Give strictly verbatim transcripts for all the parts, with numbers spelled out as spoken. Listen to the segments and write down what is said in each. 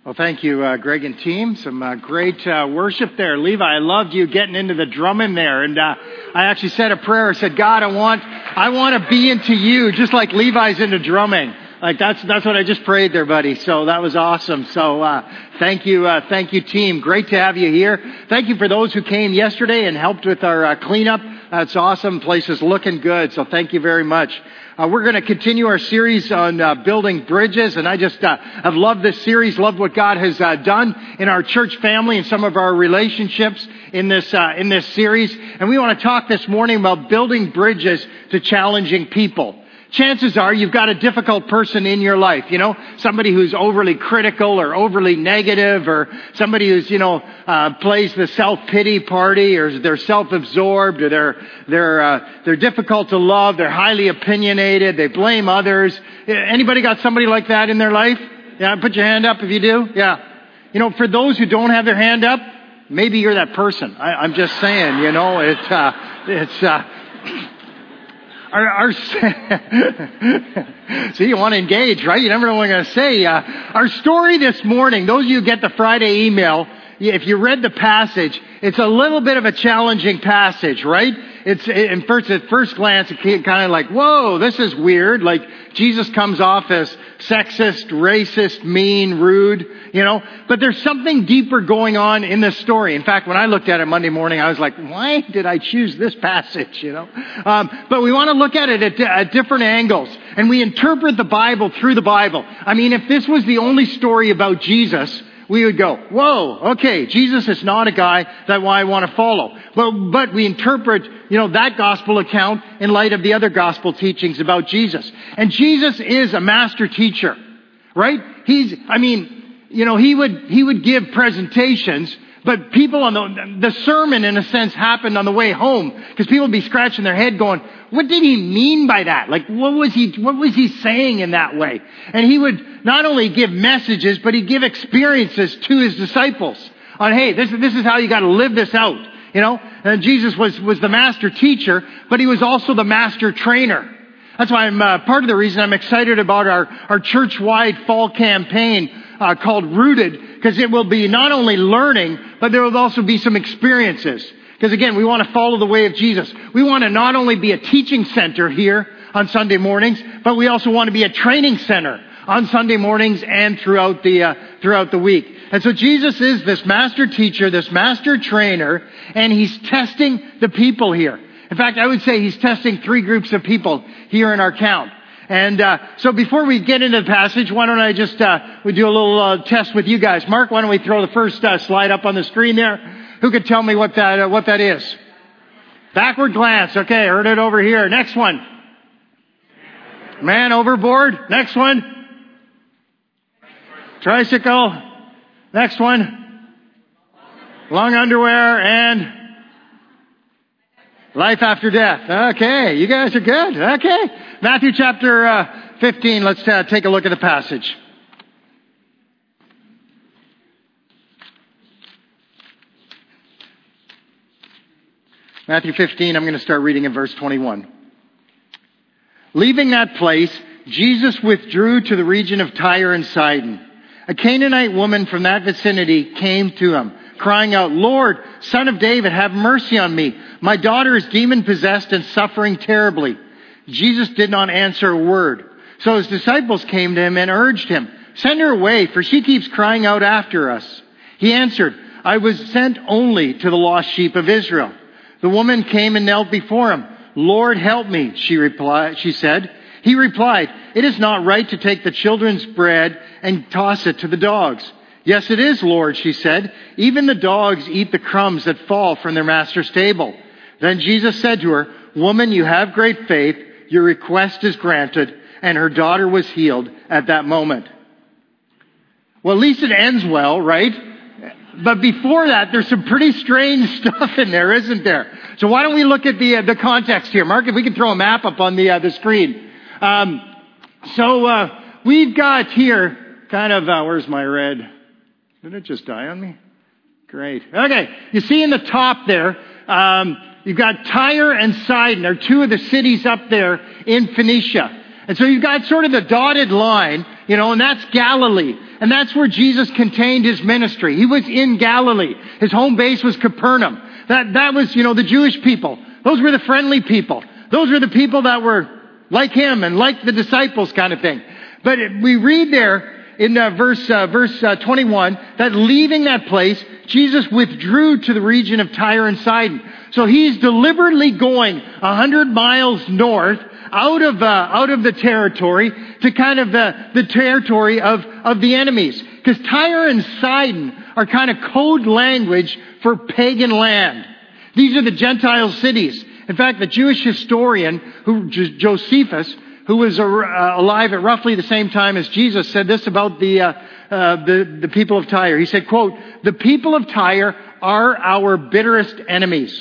Well, thank you, uh, Greg and team. Some uh, great uh, worship there. Levi, I loved you getting into the drumming there. And uh, I actually said a prayer. I said, God, I want I want to be into you, just like Levi's into drumming. Like that's that's what I just prayed there, buddy. So that was awesome. So uh, thank you, uh, thank you, team. Great to have you here. Thank you for those who came yesterday and helped with our uh, cleanup. That's awesome. Place is looking good. So thank you very much. Uh, we're going to continue our series on uh, building bridges, and I just uh, have loved this series, loved what God has uh, done in our church family and some of our relationships in this uh, in this series. And we want to talk this morning about building bridges to challenging people. Chances are you've got a difficult person in your life, you know, somebody who's overly critical or overly negative, or somebody who's, you know, uh, plays the self-pity party, or they're self-absorbed, or they're, they're, uh, they're difficult to love, they're highly opinionated, they blame others. Anybody got somebody like that in their life? Yeah, put your hand up if you do. Yeah. You know, for those who don't have their hand up, maybe you're that person. I, I'm just saying, you know, it's, uh, it's, uh, Our, our, see, you want to engage, right? You never know what I'm going to say. Uh, our story this morning, those of you who get the Friday email, if you read the passage, it's a little bit of a challenging passage, right? It's, in first, at first glance, it's kind of like, whoa, this is weird. Like, Jesus comes off as sexist, racist, mean, rude, you know. But there's something deeper going on in this story. In fact, when I looked at it Monday morning, I was like, why did I choose this passage, you know? Um, but we want to look at it at, at different angles. And we interpret the Bible through the Bible. I mean, if this was the only story about Jesus, we would go, whoa, okay, Jesus is not a guy that I want to follow. But, but we interpret, you know, that gospel account in light of the other gospel teachings about Jesus. And Jesus is a master teacher, right? He's, I mean, you know, he would, he would give presentations, but people on the, the sermon in a sense happened on the way home, because people would be scratching their head going, what did he mean by that? Like, what was he, what was he saying in that way? And he would not only give messages, but he'd give experiences to his disciples on, hey, this, this is how you got to live this out, you know? And Jesus was, was the master teacher, but he was also the master trainer. That's why I'm, uh, part of the reason I'm excited about our, our church-wide fall campaign, uh, called Rooted, because it will be not only learning, but there will also be some experiences. Because again, we want to follow the way of Jesus. We want to not only be a teaching center here on Sunday mornings, but we also want to be a training center on Sunday mornings and throughout the uh, throughout the week. And so Jesus is this master teacher, this master trainer, and he's testing the people here. In fact, I would say he's testing three groups of people here in our count. And uh, so before we get into the passage, why don't I just uh, we do a little uh, test with you guys. Mark, why don't we throw the first uh, slide up on the screen there? Who could tell me what that uh, what that is? Backward glance. Okay, heard it over here. Next one. Man overboard. Next one. Tricycle. Next one. Long underwear and life after death. Okay, you guys are good. Okay. Matthew chapter uh, fifteen. Let's uh, take a look at the passage. Matthew fifteen, I'm going to start reading in verse twenty-one. Leaving that place, Jesus withdrew to the region of Tyre and Sidon. A Canaanite woman from that vicinity came to him, crying out, Lord, Son of David, have mercy on me. My daughter is demon-possessed and suffering terribly. Jesus did not answer a word. So his disciples came to him and urged him, send her away, for she keeps crying out after us. He answered, I was sent only to the lost sheep of Israel. The woman came and knelt before him. Lord, help me, she replied. She said. He replied, it is not right to take the children's bread and toss it to the dogs. Yes, it is, Lord, she said. Even the dogs eat the crumbs that fall from their master's table. Then Jesus said to her, Woman, you have great faith. Your request is granted. And her daughter was healed at that moment. Well, at least it ends well, right? But before that, there's some pretty strange stuff in there, isn't there? So why don't we look at the uh, the context here? Mark, if we can throw a map up on the uh, the screen. Um, so uh, we've got here kind of, uh, where's my red? Did it just die on me? Great. Okay, you see in the top there, um, you've got Tyre and Sidon. They're two of the cities up there in Phoenicia. And so you've got sort of the dotted line, you know, and that's Galilee. And that's where Jesus contained his ministry. He was in Galilee. His home base was Capernaum. That, that was, you know, the Jewish people. Those were the friendly people. Those were the people that were like him and like the disciples kind of thing. But we read there in uh, verse uh, verse uh, twenty-one that leaving that place, Jesus withdrew to the region of Tyre and Sidon. So he's deliberately going a hundred miles north out of uh, out of the territory to kind of the, the territory of, of the enemies. Because Tyre and Sidon are kind of code language for pagan land. These are the Gentile cities. In fact, the Jewish historian, who Josephus, who was uh, alive at roughly the same time as Jesus, said this about the, uh, uh, the the people of Tyre. He said, quote, "The people of Tyre are our bitterest enemies."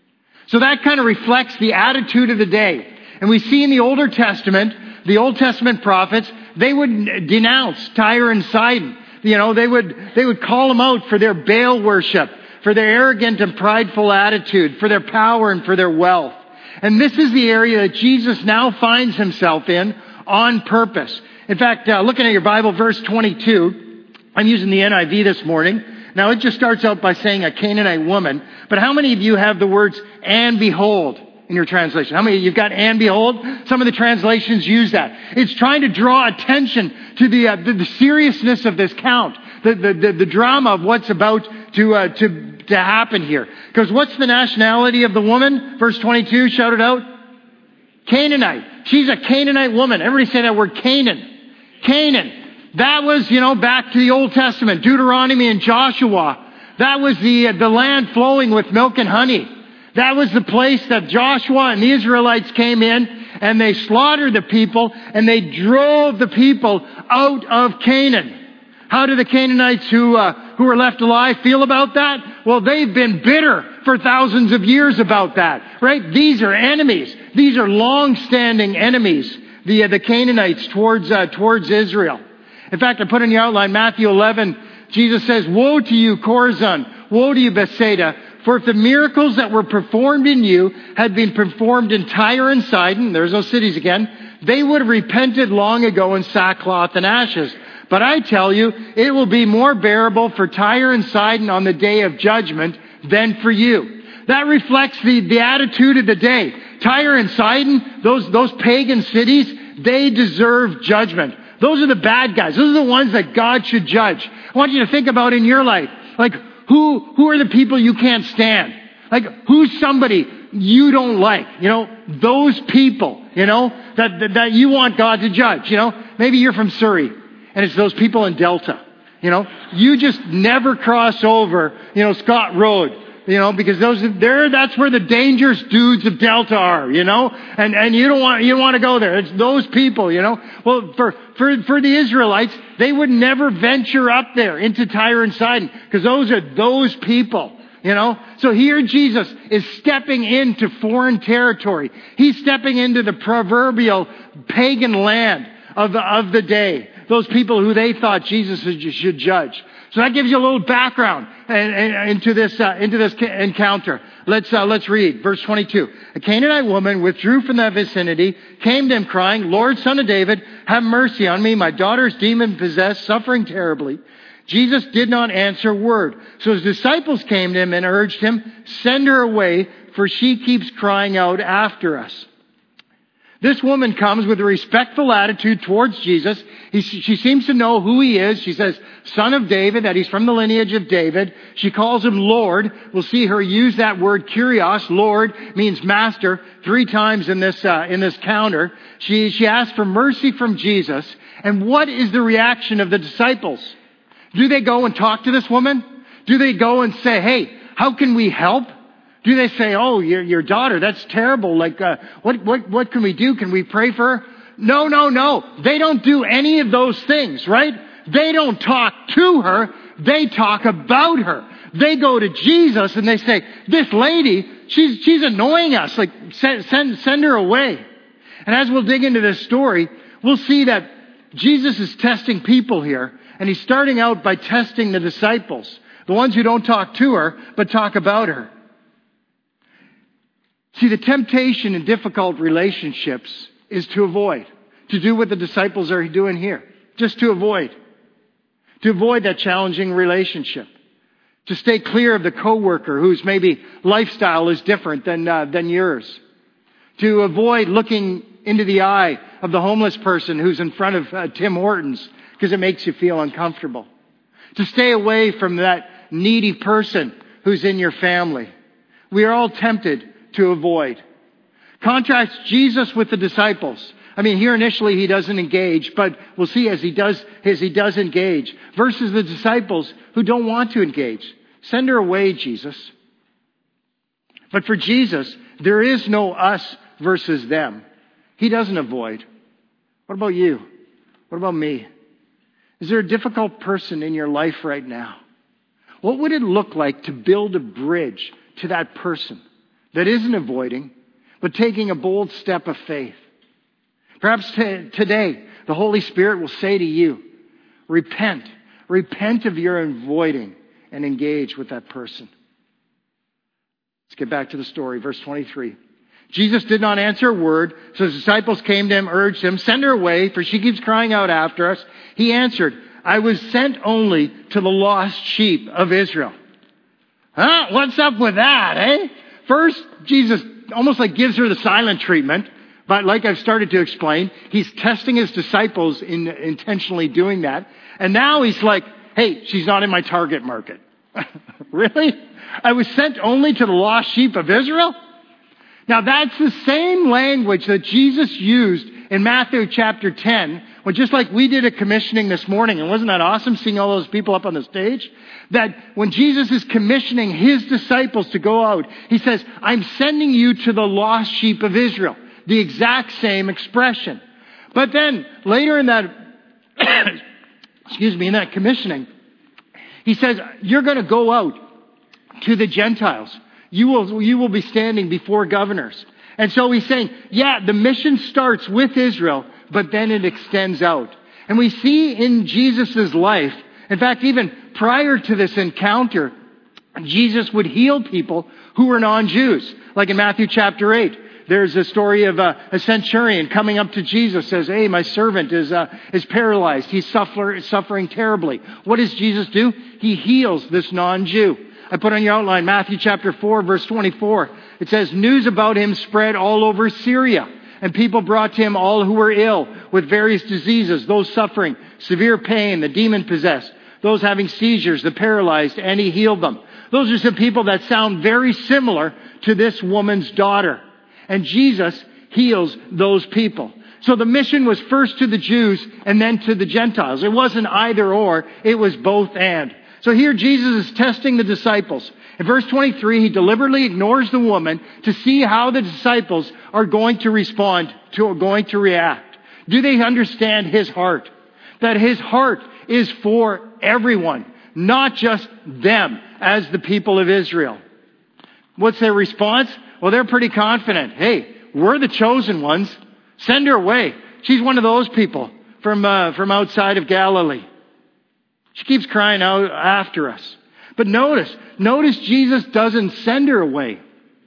So that kind of reflects the attitude of the day. And we see in the Older Testament, the Old Testament prophets, they would denounce Tyre and Sidon. You know, they would they would call them out for their Baal worship, for their arrogant and prideful attitude, for their power and for their wealth. And this is the area that Jesus now finds himself in on purpose. In fact, uh, looking at your Bible, verse twenty-two, I'm using the N I V this morning. Now, it just starts out by saying a Canaanite woman. But how many of you have the words, "and behold," in your translation? How many of you have got "and behold"? Some of the translations use that. It's trying to draw attention to the, uh, the, the seriousness of this count, the, the, the, the drama of what's about to, uh, to, to happen here. Because what's the nationality of the woman? Verse twenty-two, shout it out. Canaanite. She's a Canaanite woman. Everybody say that word, Canaan. Canaan. That was, you know, back to the Old Testament, Deuteronomy and Joshua. That was the, uh, the land flowing with milk and honey. That was the place that Joshua and the Israelites came in, and they slaughtered the people, and they drove the people out of Canaan. How do the Canaanites who uh, who were left alive feel about that? Well, they've been bitter for thousands of years about that, right? These are enemies. These are long-standing enemies, the uh, the Canaanites towards uh, towards Israel. In fact, I put in your outline, Matthew eleven, Jesus says, "Woe to you, Chorazin! Woe to you, Bethsaida! For if the miracles that were performed in you had been performed in Tyre and Sidon," there's those cities again, "they would have repented long ago in sackcloth and ashes. But I tell you, it will be more bearable for Tyre and Sidon on the day of judgment than for you." That reflects the, the attitude of the day. Tyre and Sidon, those, those pagan cities, they deserve judgment. Those are the bad guys. Those are the ones that God should judge. I want you to think about in your life, like, who, who are the people you can't stand? Like, who's somebody you don't like? You know, those people, you know, that, that, that you want God to judge, you know. Maybe you're from Surrey, and it's those people in Delta, you know. You just never cross over, you know, Scott Road, you know, because those there, that's where the dangerous dudes of Delta are, you know, and and you don't want you don't want to go there. It's those people, you know. Well, for for for the Israelites, they would never venture up there into Tyre and Sidon because those are those people, you know. So here Jesus is stepping into foreign territory. He's stepping into the proverbial pagan land of the, of the day. Those people who they thought Jesus should judge. So that gives you a little background into this uh, into this encounter. Let's uh, let's read verse twenty-two. A Canaanite woman withdrew from that vicinity, came to him crying, "Lord, Son of David, have mercy on me. My daughter is demon possessed, suffering terribly." Jesus did not answer a word. So his disciples came to him and urged him, "Send her away, for she keeps crying out after us." This woman comes with a respectful attitude towards Jesus. He, she seems to know who he is. She says, "Son of David," that he's from the lineage of David. She calls him Lord. We'll see her use that word kurios. Lord means master three times in this uh, in this counter. She she asks for mercy from Jesus. And what is the reaction of the disciples? Do they go and talk to this woman? Do they go and say, "Hey, how can we help"? Do they say, "Oh, your your daughter, that's terrible. Like, uh, what what what can we do? Can we pray for her?" No, no, no. They don't do any of those things, right? They don't talk to her. They talk about her. They go to Jesus and they say, "This lady, she's she's annoying us. Like, send send send her away." And as we'll dig into this story, we'll see that Jesus is testing people here, and he's starting out by testing the disciples, the ones who don't talk to her but talk about her. See, the temptation in difficult relationships is to avoid, to do what the disciples are doing here, just to avoid. To avoid that challenging relationship. To stay clear of the coworker whose maybe lifestyle is different than, uh, than yours. To avoid looking into the eye of the homeless person who's in front of uh, Tim Hortons because it makes you feel uncomfortable. To stay away from that needy person who's in your family. We are all tempted to avoid. Contrast Jesus with the disciples. I mean, here initially he doesn't engage, but we'll see as he does, as he does engage, versus the disciples who don't want to engage. Send her away, Jesus. But for Jesus, there is no us versus them. He doesn't avoid. What about you? What about me? Is there a difficult person in your life right now? What would it look like to build a bridge to that person that isn't avoiding, but taking a bold step of faith? Perhaps t- today, the Holy Spirit will say to you, repent. Repent of your avoiding and engage with that person. Let's get back to the story. Verse twenty-three. Jesus did not answer a word, so his disciples came to him, urged him, send her away, for she keeps crying out after us. He answered, I was sent only to the lost sheep of Israel. Huh? What's up with that, eh? First, Jesus almost like gives her the silent treatment. But like I've started to explain, he's testing his disciples in intentionally doing that. And now he's like, hey, she's not in my target market. Really? I was sent only to the lost sheep of Israel? Now that's the same language that Jesus used in Matthew chapter ten, when just like we did a commissioning this morning, and wasn't that awesome seeing all those people up on the stage? That when Jesus is commissioning his disciples to go out, he says, I'm sending you to the lost sheep of Israel. The exact same expression. But then later in that, excuse me, in that commissioning, he says, you're going to go out to the Gentiles. You will, you will be standing before governors. And so he's saying, yeah, the mission starts with Israel, but then it extends out. And we see in Jesus' life, in fact, even prior to this encounter, Jesus would heal people who were non-Jews. Like in Matthew chapter eight. There's a story of a, a centurion coming up to Jesus, says, hey, my servant is uh, is paralyzed. He's suffer, suffering terribly. What does Jesus do? He heals this non-Jew. I put on your outline, Matthew chapter four, verse twenty-four. It says, news about him spread all over Syria, and people brought to him all who were ill with various diseases, those suffering severe pain, the demon-possessed, those having seizures, the paralyzed, and he healed them. Those are some people that sound very similar to this woman's daughter. And Jesus heals those people. So the mission was first to the Jews and then to the Gentiles. It wasn't either or, it was both and. So here Jesus is testing the disciples. In verse twenty-three, he deliberately ignores the woman to see how the disciples are going to respond, to are going to react. Do they understand his heart? That his heart is for everyone, not just them as the people of Israel. What's their response? Well, they're pretty confident. Hey, we're the chosen ones. Send her away. She's one of those people from uh, from outside of Galilee. She keeps crying out after us. But notice, notice Jesus doesn't send her away.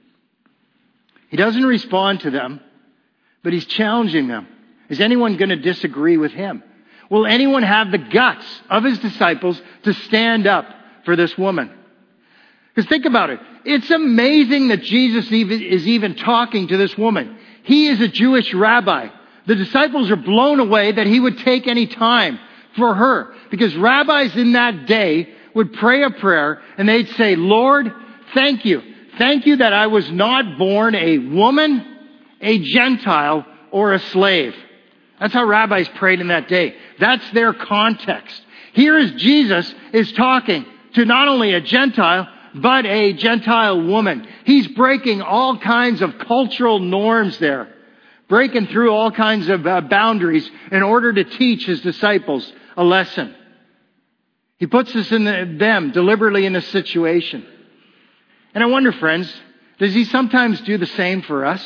He doesn't respond to them, but he's challenging them. Is anyone going to disagree with him? Will anyone have the guts of his disciples to stand up for this woman? Because think about it. It's amazing that Jesus even, is even talking to this woman. He is a Jewish rabbi. The disciples are blown away that he would take any time for her. Because rabbis in that day would pray a prayer and they'd say, Lord, thank you. Thank you that I was not born a woman, a Gentile, or a slave. That's how rabbis prayed in that day. That's their context. Here is Jesus is talking to not only a Gentile, but a Gentile woman. He's breaking all kinds of cultural norms there. Breaking through all kinds of uh, boundaries in order to teach his disciples a lesson. He puts us in the, them deliberately in a situation. And I wonder, friends, does he sometimes do the same for us?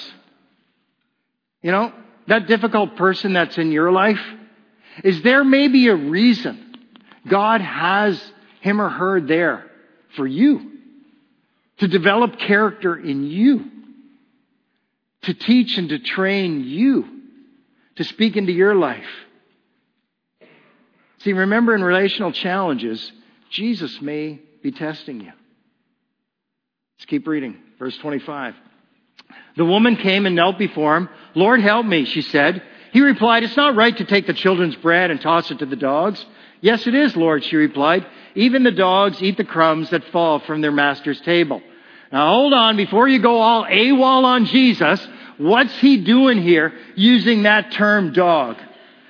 You know, that difficult person that's in your life, is there maybe a reason God has him or her there for you? To develop character in you. To teach and to train you. To speak into your life. See, remember, in relational challenges, Jesus may be testing you. Let's keep reading. Verse twenty-five. The woman came and knelt before him. Lord, help me, she said. He replied, it's not right to take the children's bread and toss it to the dogs. Yes, it is, Lord, she replied. Even the dogs eat the crumbs that fall from their master's table. Now hold on, before you go all AWOL on Jesus, what's he doing here using that term dog?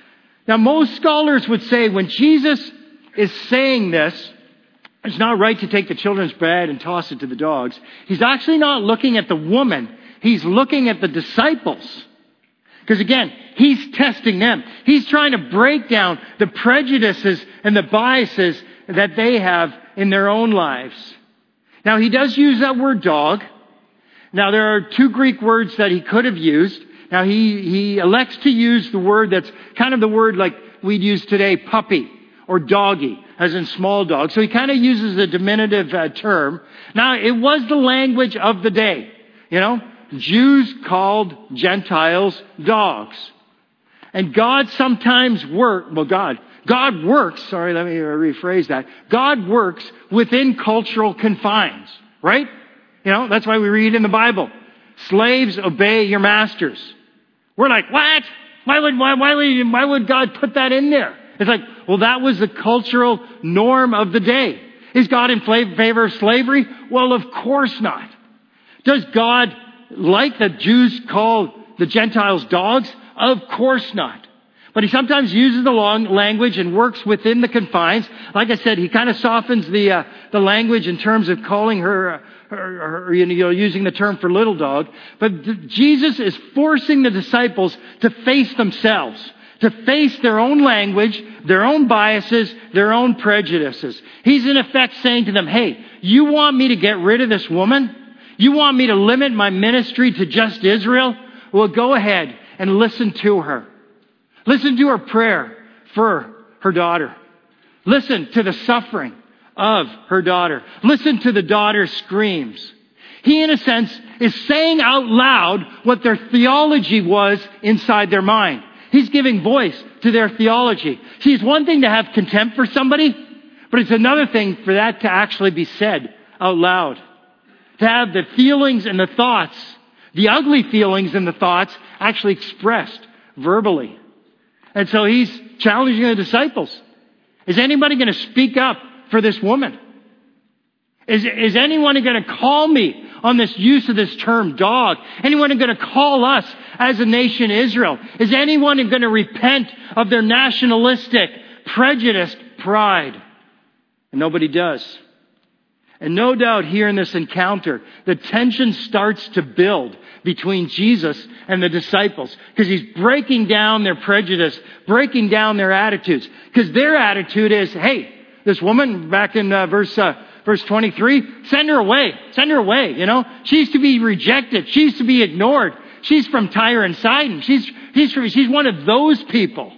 Now most scholars would say when Jesus is saying this, it's not right to take the children's bread and toss it to the dogs. He's actually not looking at the woman. He's looking at the disciples. Because again, he's testing them. He's trying to break down the prejudices and the biases that they have in their own lives. Now, he does use that word dog. Now, there are two Greek words that he could have used. Now, he, he elects to use the word that's kind of the word like we'd use today, puppy or doggy, as in small dog. So he kind of uses a diminutive uh, term. Now, it was the language of the day. You know, Jews called Gentiles dogs. And God sometimes work, well, God, God works, sorry, let me rephrase that. God works within cultural confines, right? You know, that's why we read in the Bible, slaves, obey your masters. We're like, what? Why would, why, why would, why would God put that in there? It's like, well, that was the cultural norm of the day. Is God in favor of slavery? Well, of course not. Does God like the Jews call the Gentiles dogs? Of course not. But he sometimes uses the long language and works within the confines. Like I said, he kind of softens the uh, the language in terms of calling her, uh, her, her, you know, using the term for little dog. But th- Jesus is forcing the disciples to face themselves, to face their own language, their own biases, their own prejudices. He's in effect saying to them, hey, you want me to get rid of this woman? You want me to limit my ministry to just Israel? Well, go ahead and listen to her. Listen to her prayer for her daughter. Listen to the suffering of her daughter. Listen to the daughter's screams. He, in a sense, is saying out loud what their theology was inside their mind. He's giving voice to their theology. See, it's one thing to have contempt for somebody, but it's another thing for that to actually be said out loud. To have the feelings and the thoughts, the ugly feelings and the thoughts actually expressed verbally. And so he's challenging the disciples. Is anybody going to speak up for this woman? Is, is anyone going to call me on this use of this term dog? Anyone going to call us as a nation Israel? Is anyone going to repent of their nationalistic, prejudiced pride? And nobody does. And no doubt here in this encounter, the tension starts to build between Jesus and the disciples. Because he's breaking down their prejudice, breaking down their attitudes. Because their attitude is, hey, this woman, back in uh, verse uh, verse twenty-three, send her away. Send her away, you know. She's to be rejected. She's to be ignored. She's from Tyre and Sidon. She's, she's, from, she's one of those people.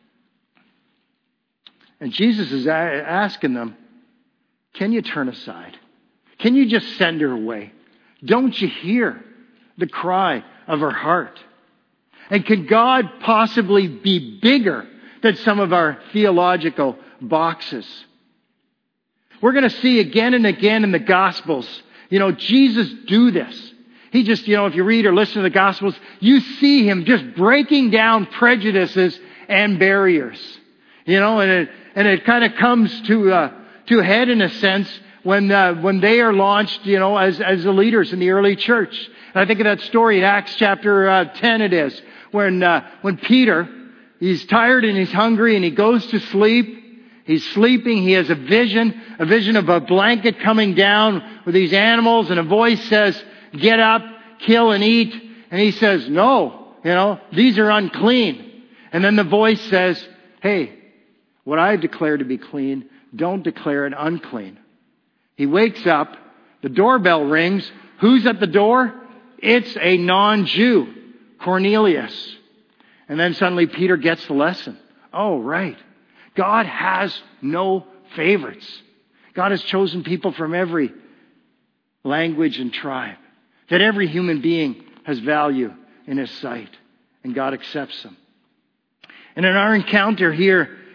And Jesus is a- asking them, can you turn aside? Can you just send her away? Don't you hear the cry of her heart? And can God possibly be bigger than some of our theological boxes? We're going to see again and again in the Gospels, you know, Jesus do this. He just, you know, if you read or listen to the Gospels, you see him just breaking down prejudices and barriers. You know, and it, and it kind of comes to, uh, to a head in a sense when, uh, when they are launched, you know, as, as the leaders in the early church. And I think of that story in Acts chapter uh, ten it is, when, uh, when Peter, he's tired and he's hungry and he goes to sleep. He's sleeping. He has a vision, a vision of a blanket coming down with these animals, and a voice says, get up, kill and eat. And he says, no, you know, these are unclean. And then the voice says, hey, what I declare to be clean, don't declare it unclean. He wakes up, the doorbell rings. Who's at the door? It's a non-Jew, Cornelius. And then suddenly Peter gets the lesson. Oh, right. God has no favorites. God has chosen people from every language and tribe. That every human being has value in his sight. And God accepts them. And in our encounter here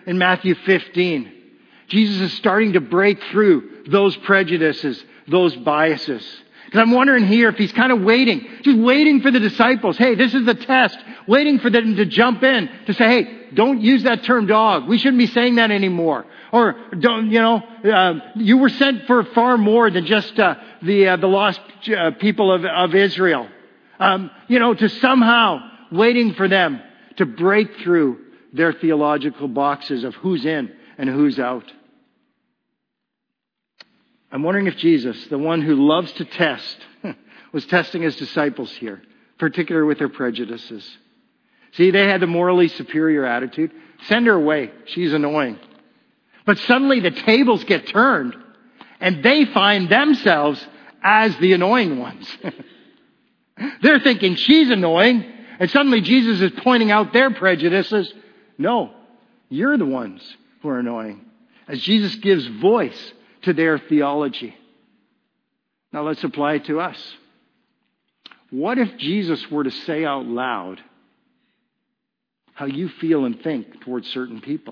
in Matthew fifteen. Jesus is starting to break through those prejudices, those biases. Because I'm wondering here if he's kind of waiting, just waiting for the disciples. Hey, this is the test. Waiting for them to jump in to say, hey, don't use that term dog. We shouldn't be saying that anymore. Or don't, you know, uh, you were sent for far more than just uh, the uh, the lost uh, people of, of Israel. Um, you know, to somehow waiting for them to break through their theological boxes of who's in and who's out. I'm wondering if Jesus, the one who loves to test, was testing his disciples here, particularly with their prejudices. See, they had the morally superior attitude. Send her away. She's annoying. But suddenly the tables get turned and they find themselves as the annoying ones. They're thinking she's annoying, and suddenly Jesus is pointing out their prejudices. No, you're the ones who are annoying. As Jesus gives voice to their theology. Now let's apply it to us. What if Jesus were to say out loud how you feel and think towards certain people?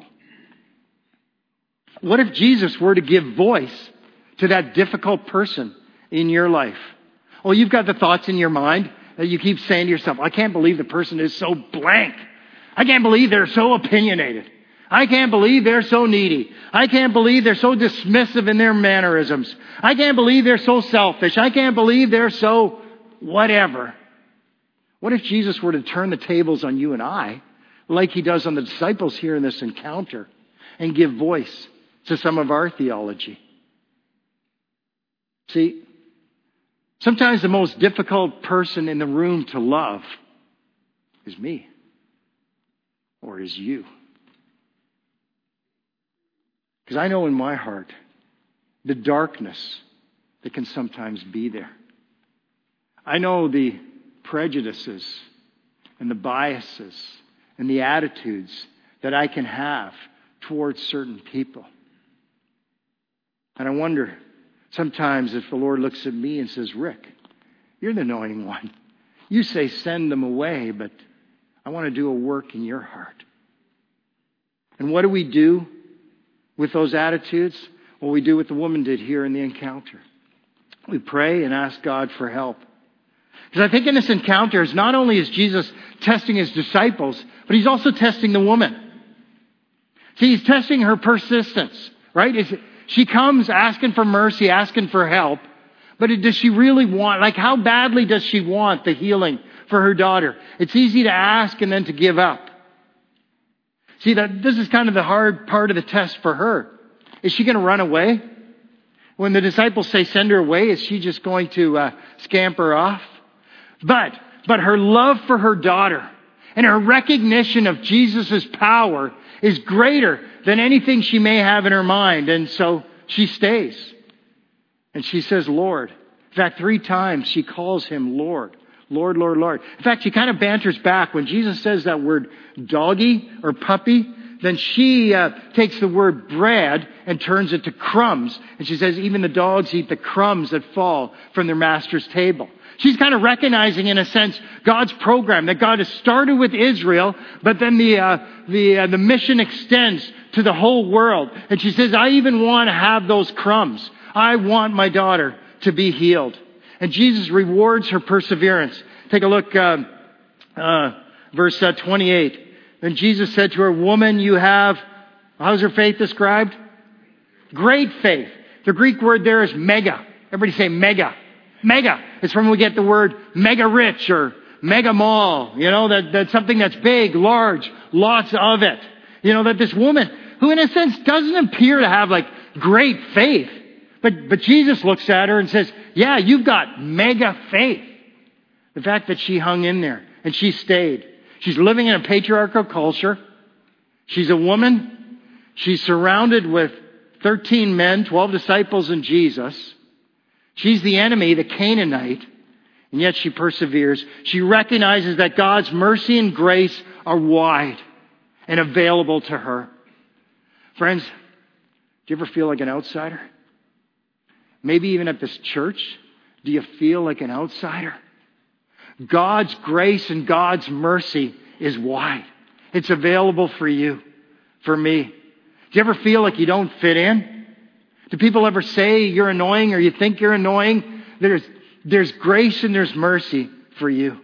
What if Jesus were to give voice to that difficult person in your life? Well, you've got the thoughts in your mind that you keep saying to yourself, I can't believe the person is so blank. I can't believe they're so opinionated. I can't believe they're so needy. I can't believe they're so dismissive in their mannerisms. I can't believe they're so selfish. I can't believe they're so whatever. What if Jesus were to turn the tables on you and I, like he does on the disciples here in this encounter, and give voice to some of our theology? See, sometimes the most difficult person in the room to love is me, or is you. Because I know in my heart the darkness that can sometimes be there. I know the prejudices and the biases and the attitudes that I can have towards certain people. And I wonder sometimes if the Lord looks at me and says, Rick, you're the annoying one. You say send them away, but I want to do a work in your heart. And what do we do with those attitudes? Well, we do what the woman did here in the encounter. We pray and ask God for help. Because I think in this encounter, it's not only is Jesus testing his disciples, but he's also testing the woman. See, he's testing her persistence, right? Is it, she comes asking for mercy, asking for help, but does she really want, like how badly does she want the healing for her daughter? It's easy to ask and then to give up. See, that this is kind of the hard part of the test for her. Is she going to run away? When the disciples say send her away, is she just going to uh, scamper off? But, but her love for her daughter and her recognition of Jesus' power is greater than anything she may have in her mind. And so she stays. And she says, Lord. In fact, three times she calls him Lord. Lord, Lord, Lord. In fact, she kind of banters back. When Jesus says that word doggy or puppy, then she uh, takes the word bread and turns it to crumbs. And she says, even the dogs eat the crumbs that fall from their master's table. She's kind of recognizing, in a sense, God's program, that God has started with Israel, but then the uh, the uh, the mission extends to the whole world. And she says, I even want to have those crumbs. I want my daughter to be healed. And Jesus rewards her perseverance. Take a look, uh, uh, verse uh, twenty-eight. Then Jesus said to her, woman, you have, how's her faith described? Great faith. The Greek word there is mega. Everybody say mega. Mega. It's from where we get the word mega rich or mega mall. You know, that, that's something that's big, large, lots of it. You know, that this woman, who in a sense doesn't appear to have like great faith, but, but Jesus looks at her and says, yeah, you've got mega faith. The fact that she hung in there and she stayed. She's living in a patriarchal culture. She's a woman. She's surrounded with thirteen men, twelve disciples and Jesus. She's the enemy, the Canaanite, and yet she perseveres. She recognizes that God's mercy and grace are wide and available to her. Friends, do you ever feel like an outsider? Maybe even at this church, do you feel like an outsider? God's grace and God's mercy is wide. It's available for you, for me. Do you ever feel like you don't fit in? Do people ever say you're annoying or you think you're annoying? There's, there's grace and there's mercy for you.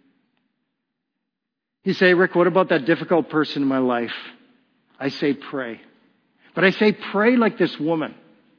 You say, Rick, what about that difficult person in my life? I say pray. But I say pray like this woman.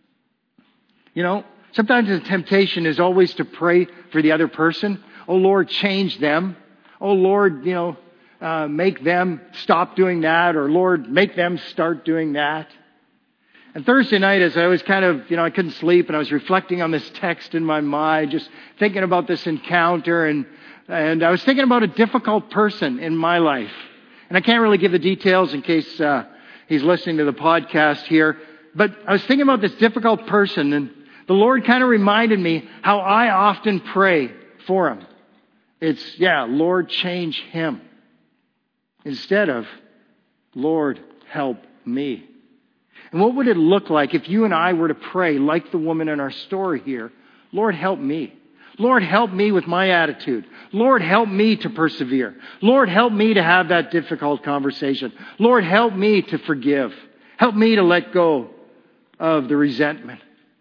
You know, sometimes the temptation is always to pray for the other person. Oh, Lord, change them. Oh, Lord, you know, uh, make them stop doing that. Or, Lord, make them start doing that. And Thursday night, as I was kind of, you know, I couldn't sleep and I was reflecting on this text in my mind, just thinking about this encounter. And, and I was thinking about a difficult person in my life. And I can't really give the details in case uh, he's listening to the podcast here. But I was thinking about this difficult person, and the Lord kind of reminded me how I often pray for him. It's, yeah, Lord, change him. Instead of, Lord, help me. And what would it look like if you and I were to pray like the woman in our story here? Lord, help me. Lord, help me with my attitude. Lord, help me to persevere. Lord, help me to have that difficult conversation. Lord, help me to forgive. Help me to let go of the resentment.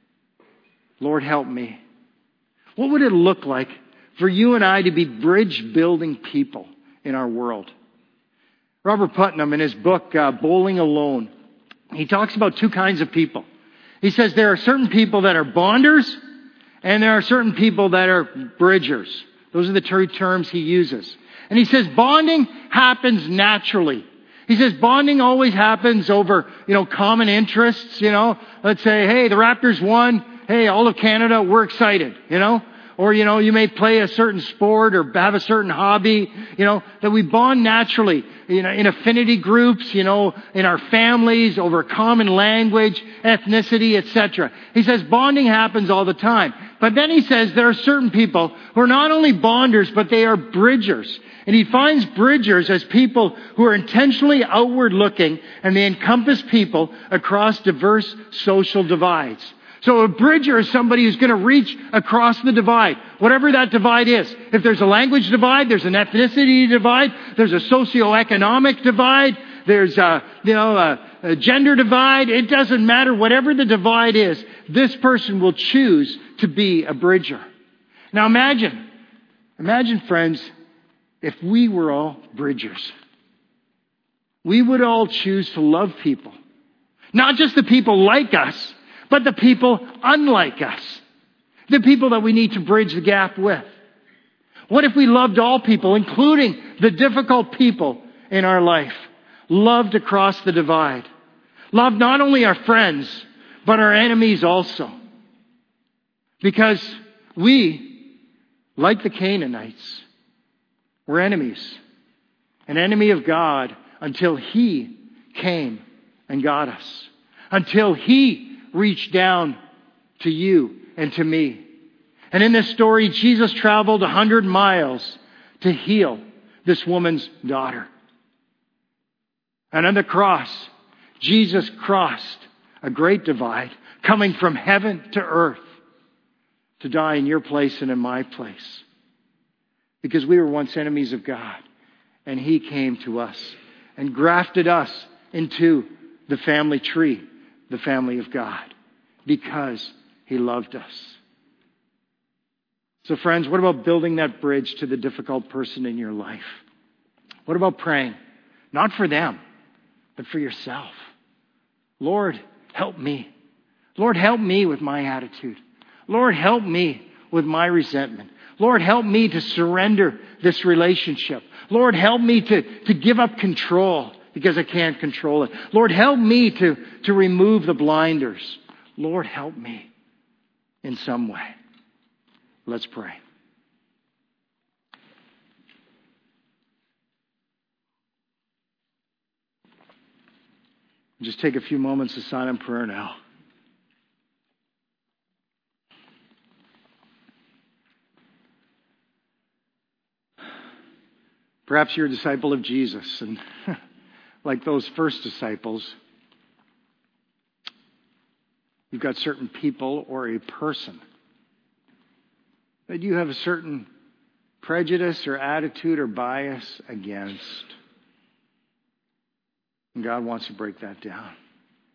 Lord, help me. What would it look like for you and I to be bridge-building people in our world? Robert Putnam, in his book, uh, Bowling Alone, he talks about two kinds of people. He says there are certain people that are bonders, and there are certain people that are bridgers. Those are the two terms he uses. And he says bonding happens naturally. He says bonding always happens over, you know, common interests, you know. Let's say, hey, the Raptors won. Hey, all of Canada, we're excited, you know. Or, you know, you may play a certain sport or have a certain hobby, you know, that we bond naturally, you know, in affinity groups, you know, in our families, over common language, ethnicity, et cetera. He says bonding happens all the time. But then he says there are certain people who are not only bonders, but they are bridgers. And he finds bridgers as people who are intentionally outward looking, and they encompass people across diverse social divides. So a bridger is somebody who's going to reach across the divide, whatever that divide is. If there's a language divide, there's an ethnicity divide, there's a socioeconomic divide, there's a, you know, a, a gender divide. It doesn't matter. Whatever the divide is, this person will choose to be a bridger. Now imagine, imagine, friends, if we were all bridgers. We would all choose to love people. Not just the people like us, but the people unlike us. The people that we need to bridge the gap with. What if we loved all people, including the difficult people in our life? Loved across the divide. Loved not only our friends, but our enemies also. Because we, like the Canaanites, were enemies. An enemy of God until He came and got us. Until He reached down to you and to me. And in this story, Jesus traveled one hundred miles to heal this woman's daughter. And on the cross, Jesus crossed a great divide, coming from heaven to earth to die in your place and in my place. Because we were once enemies of God, and He came to us and grafted us into the family tree, the family of God, because He loved us. So friends, what about building that bridge to the difficult person in your life? What about praying? Not for them, but for yourself. Lord, help me. Lord, help me with my attitude. Lord, help me with my resentment. Lord, help me to surrender this relationship. Lord, help me to, to give up control because I can't control it. Lord, help me to, to remove the blinders. Lord, help me in some way. Let's pray. Just take a few moments of silent prayer now. Perhaps you're a disciple of Jesus, and like those first disciples, you've got certain people or a person that you have a certain prejudice or attitude or bias against. And God wants to break that down.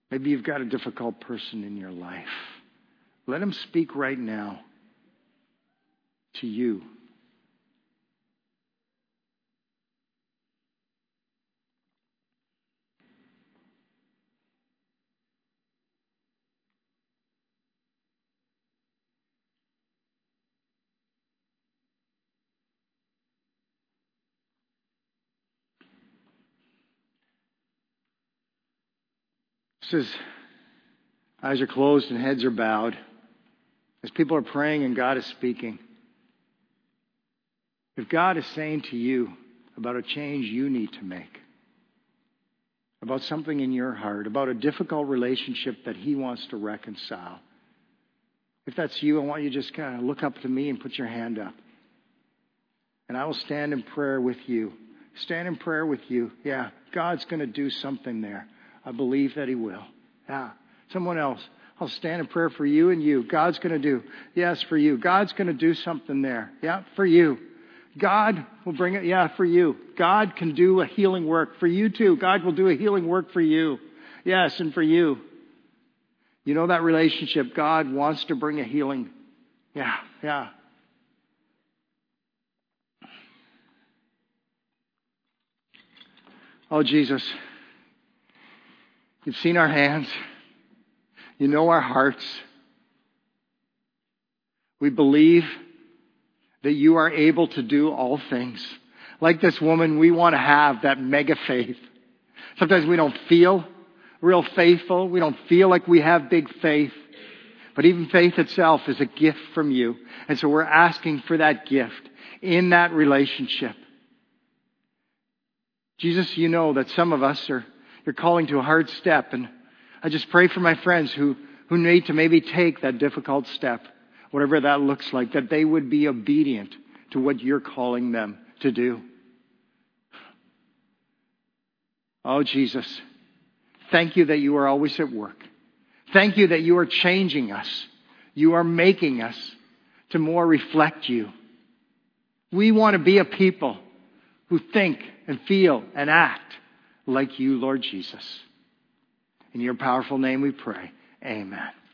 Maybe you've got a difficult person in your life. Let him speak right now to you. This is, eyes are closed and heads are bowed. As people are praying and God is speaking. If God is saying to you about a change you need to make, about something in your heart, about a difficult relationship that he wants to reconcile, if that's you, I want you to just kind of look up to me and put your hand up. And I will stand in prayer with you. Stand in prayer with you. Yeah, God's going to do something there. I believe that he will. Yeah. Someone else. I'll stand in prayer for you and you. God's going to do. Yes, for you. God's going to do something there. Yeah, for you. God will bring it. Yeah, for you. God can do a healing work for you too. God will do a healing work for you. Yes, and for you. You know that relationship. God wants to bring a healing. Yeah, yeah. Oh, Jesus. You've seen our hands. You know our hearts. We believe that you are able to do all things. Like this woman, we want to have that mega faith. Sometimes we don't feel real faithful. We don't feel like we have big faith. But even faith itself is a gift from you. And so we're asking for that gift in that relationship. Jesus, you know that some of us are You're calling to a hard step. And I just pray for my friends who, who need to maybe take that difficult step, whatever that looks like, that they would be obedient to what you're calling them to do. Oh, Jesus, thank you that you are always at work. Thank you that you are changing us. You are making us to more reflect you. We want to be a people who think and feel and act like you, Lord Jesus. In your powerful name we pray. Amen.